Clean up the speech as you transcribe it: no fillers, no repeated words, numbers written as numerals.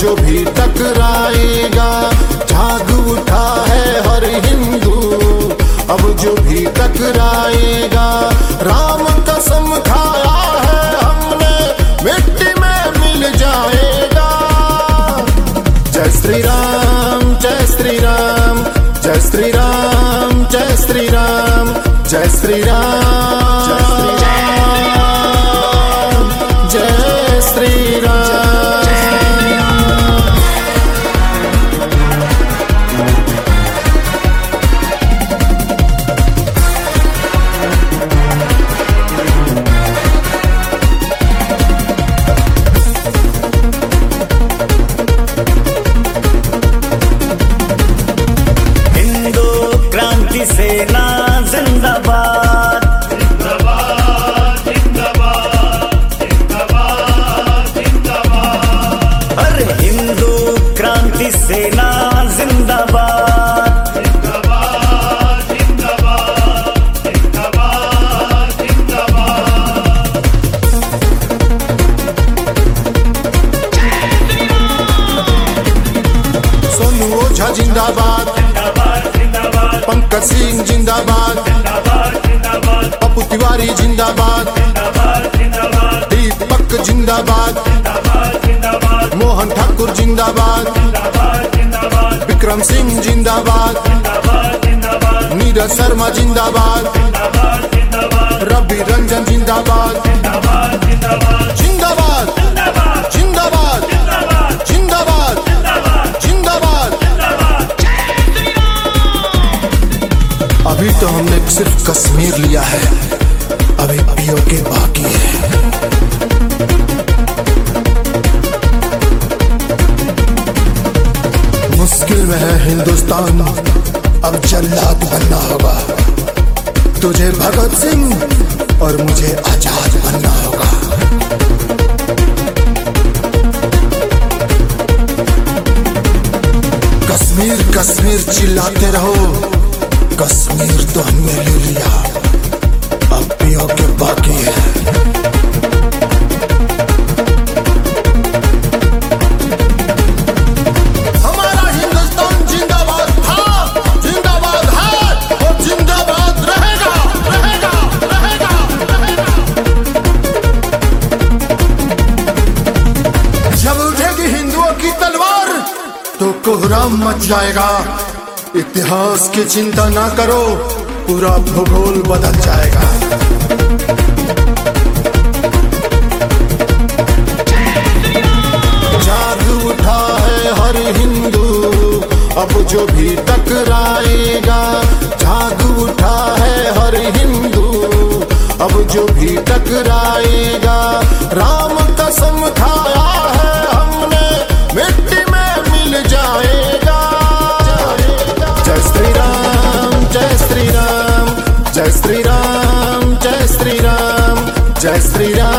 जो भी टकराएगा। जाग उठा है हर हिंदू, अब जो भी टकराएगा। राम कसम खाया है हमने, मिट्टी में मिल जाएगा। जय श्री राम, जय श्री राम, जय श्री राम, जय श्री राम, जय श्री राम, जय श्री राम, जय श्री राम। सेना जिंदाबाद, जिंदाबाद, जिंदाबाद, जिंदाबाद, जिंदाबाद। अरे हिंदू क्रांति सेना जिंदाबाद, जिंदाबाद, जिंदाबाद, जिंदाबाद, जिंदाबाद। सोनू ओझा जिंदाबाद, पंकज सिंह जिंदाबाद, पप्पू तिवारी जिंदाबाद, दीपक जिंदाबाद, मोहन ठाकुर जिंदाबाद, विक्रम सिंह जिंदाबाद, नीरज शर्मा जिंदाबाद, रवि रंजन जिंदाबाद, जिंदाबाद, जिंदाबाद, जिंदाबाद, जिंदाबाद। अभी तो हमने सिर्फ कश्मीर लिया है, अभी पीओके बाकी है। मुश्किल में है हिंदुस्तान, अब जल्लाद बनना होगा। तुझे भगत सिंह और मुझे आजाद बनना होगा। कश्मीर कश्मीर चिल्लाते रहो, कश्मीर तो हमने ले लिया, अब पीओके बाकी है। हमारा हिंदुस्तान जिंदाबाद था, जिंदाबाद है और जिंदाबाद रहेगा, रहेगा, रहेगा, रहेगा। जब उठेगी हिंदुओं की तलवार तो कोहराम मच जाएगा। इतिहास की चिंता ना करो, पूरा भूगोल बदल जाएगा। जाग उठा है हर हिंदू, अब जो भी टकराएगा। जाग उठा है हर हिंदू, अब जो भी टकराएगा। राम कसम खाया है हमने, मिट्टी में मिल जाएगा। जय श्री राम, जय श्री राम, जय श्री राम, जय श्री राम, जय श्री राम।